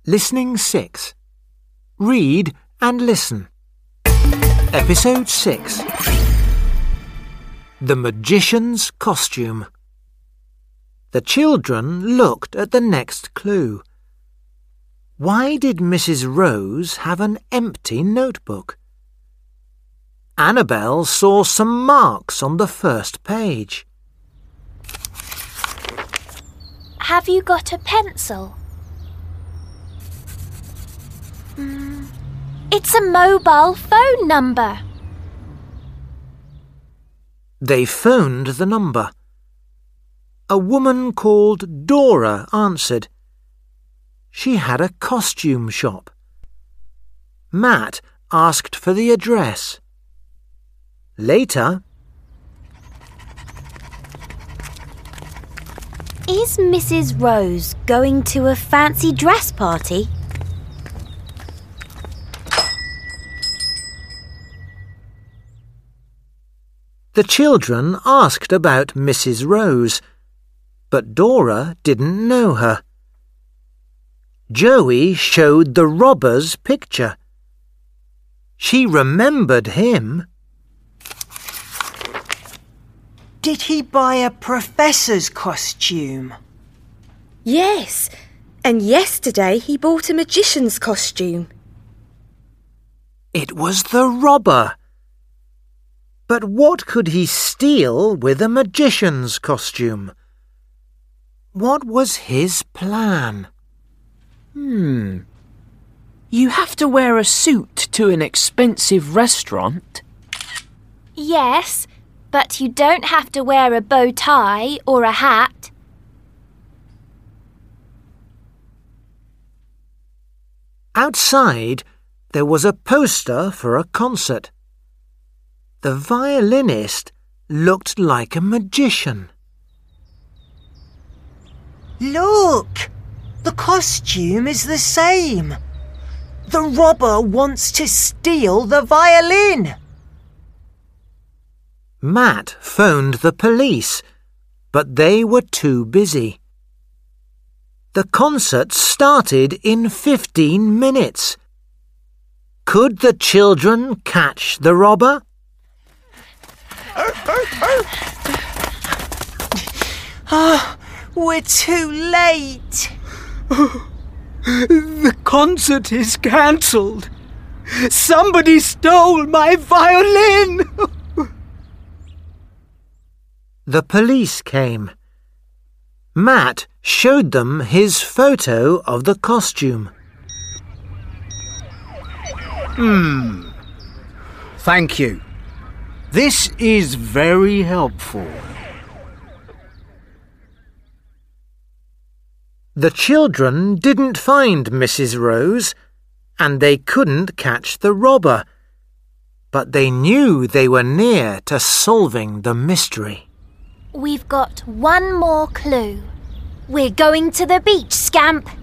Listening 6. Read and listen. Episode 6. The Magician's Costume. The children looked at the next clue. Why did Mrs. Rose have an empty notebook? Annabel saw some marks on the first page. Have you got a pencil? It's a mobile phone number. They phoned the number. A woman called Dora answered. She had a costume shop. Matt asked for the address. Later, Is Mrs. Rose going to a fancy dress party? the children asked about Mrs. Rose, but Dora didn't know her. Joey showed the robber's picture. She remembered him. Did he buy a professor's costume? Yes, and yesterday he bought a magician's costume. It was the robber. But what could he steal with a magician's costume? What was his plan? You have to wear a suit to an expensive restaurant. Yes, but you don't have to wear a bow tie or a hat. Outside, there was a poster for a concert. The violinist looked like a magician. Look! The costume is the same. The robber wants to steal the violin. Matt phoned the police, but they were too busy. The concert started in 15 minutes. Could the children catch the robber? We're too late. The concert is cancelled. Somebody stole my violin. The police came. Matt showed them his photo of the costume. Thank you. This is very helpful. The children didn't find Mrs. Rose, and they couldn't catch the robber, but they knew they were near to solving the mystery. We've got one more clue. We're going to the beach, Scamp.